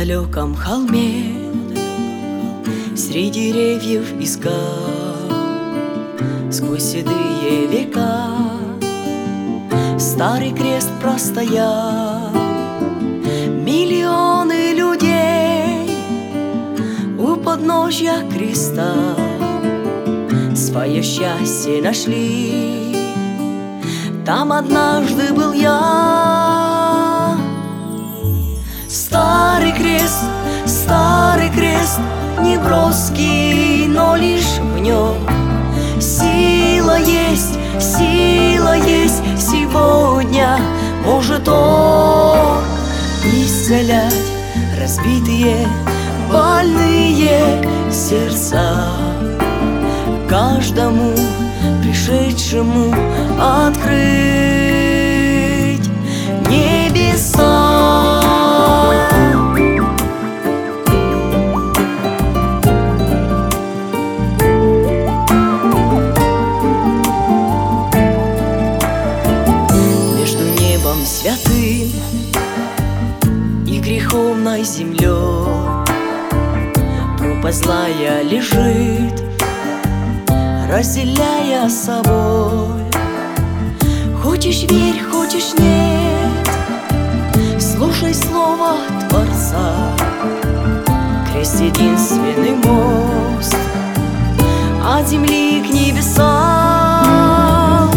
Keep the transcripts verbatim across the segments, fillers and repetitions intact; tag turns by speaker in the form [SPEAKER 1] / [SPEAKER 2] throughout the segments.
[SPEAKER 1] далеком холме среди деревьев и скал, сквозь седые века старый крест простоял. Миллионы людей у подножья креста свое счастье нашли. Там однажды был я. Старый крест, старый крест, неброский, но лишь в нем сила есть, сила есть. Сегодня может он исцелять разбитые, больные сердца, каждому пришедшему открыть небеса. Между небом святым и греховной землей пропасть злая лежит, разделяя с собой. Хочешь верь, хочешь нет, слушай слово Творца. Крест — единственный мост от земли к небесам.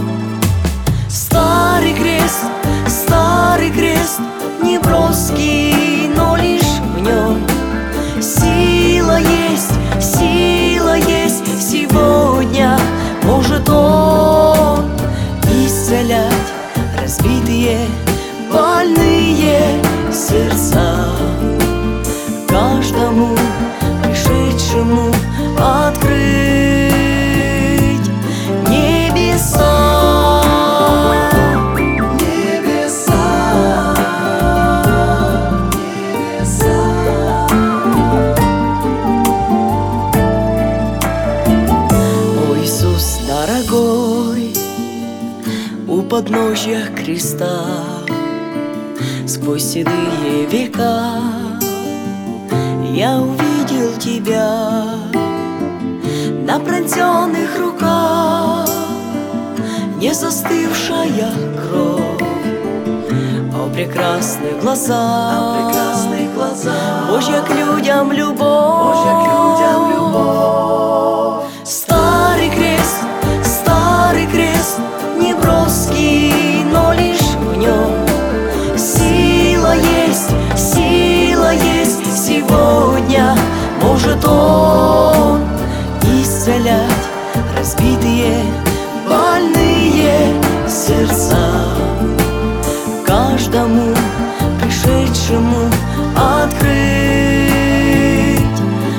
[SPEAKER 1] Старый крест, старый крест, неброский, но лишь в нем сила есть, сила есть. Сегодня может он исцелять разбитые, больные сердца, каждому пришедшему открыть небеса. Дорогой, у подножья креста сквозь седые века я увидел тебя. На пронзенных руках не застывшая кровь, а в прекрасных глазах Божья к людям любовь. Старый крест, старый крест, неброский, но лишь в нем сила есть, сила есть. Сегодня может он исцелять разбитые, больные сердца, каждому пришедшему открыть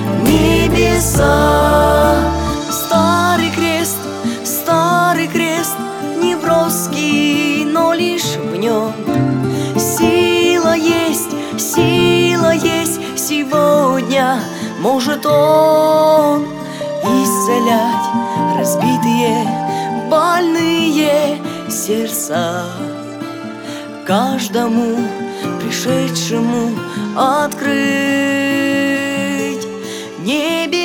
[SPEAKER 1] небеса. Старый крест, старый крест, неброский, но лишь в нем сила есть, сила есть. Сегодня может он исцелять разбитые, больные сердца, каждому пришедшему открыть небеса.